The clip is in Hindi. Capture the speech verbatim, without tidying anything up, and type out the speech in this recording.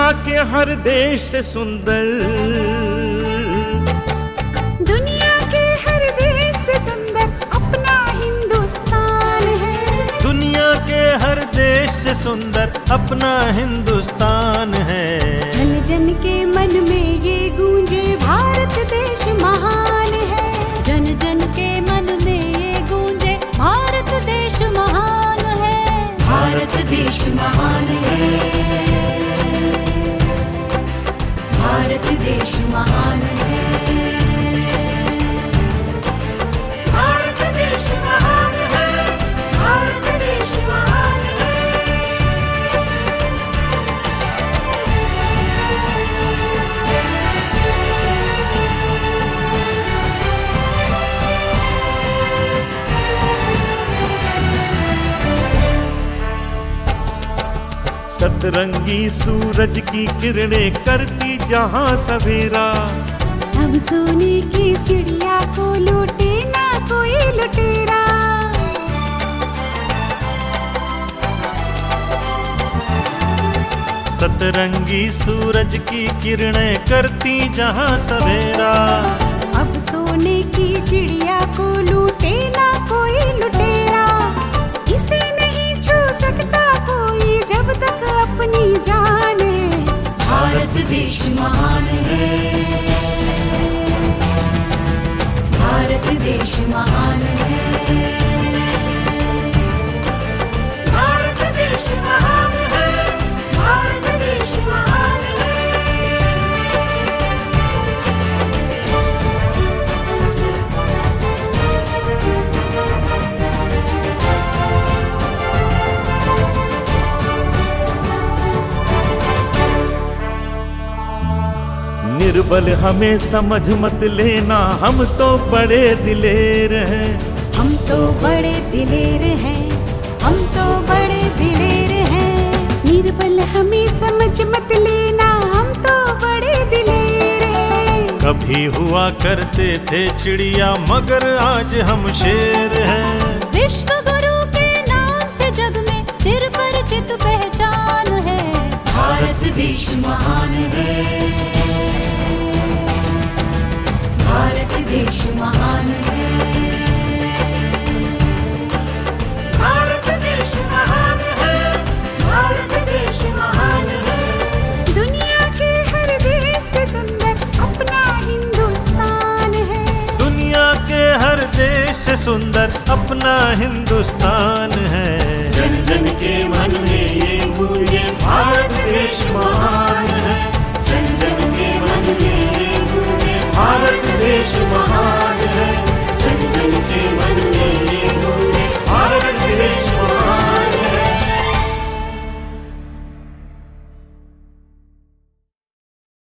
के हर देश से सुंदर, दुनिया के हर देश से सुंदर अपना हिंदुस्तान है। दुनिया के हर देश से सुंदर अपना हिंदुस्तान है। जन जन के मन में ये गूंजे भारत देश महान है। जन जन के मन में ये गूंजे भारत देश महान है। भारत देश महान है। भारत देश महान है। भारत देश महान है। भारत देश महान है। सतरंगी सूरज की किरणें करती जहां सवेरा, अब सोने की चिड़िया को लूटे ना कोई लुटेरा। सतरंगी सूरज की किरणें करती जहां सवेरा, अब सोने की चिड़िया को लूटे ना कोई लुटेरा। इसे नहीं छू सकता कोई जब तक अपनी जान है। भारत देश महान है। भारत देश महान है। भारत देश महान है। भारत देश महान है। निर्बल हमें समझ मत लेना, हम तो बड़े दिलेर हैं। हम तो बड़े दिलेर हैं। हम तो बड़े दिलेर हैं। निर्बल हमें समझ मत लेना, हम तो बड़े दिलेर हैं। कभी हुआ करते थे चिड़िया मगर आज हम शेर हैं। विश्व गुरु के नाम से जग में सिर पर चित पहचान है। भारत देश महान है। भारत देश महान है। भारत देश महान है। भारत देश महान है। दुनिया के हर देश से सुंदर अपना हिंदुस्तान है। दुनिया के हर देश से सुंदर अपना हिंदुस्तान है। जन जन के मन में ये गूंजे भारत देश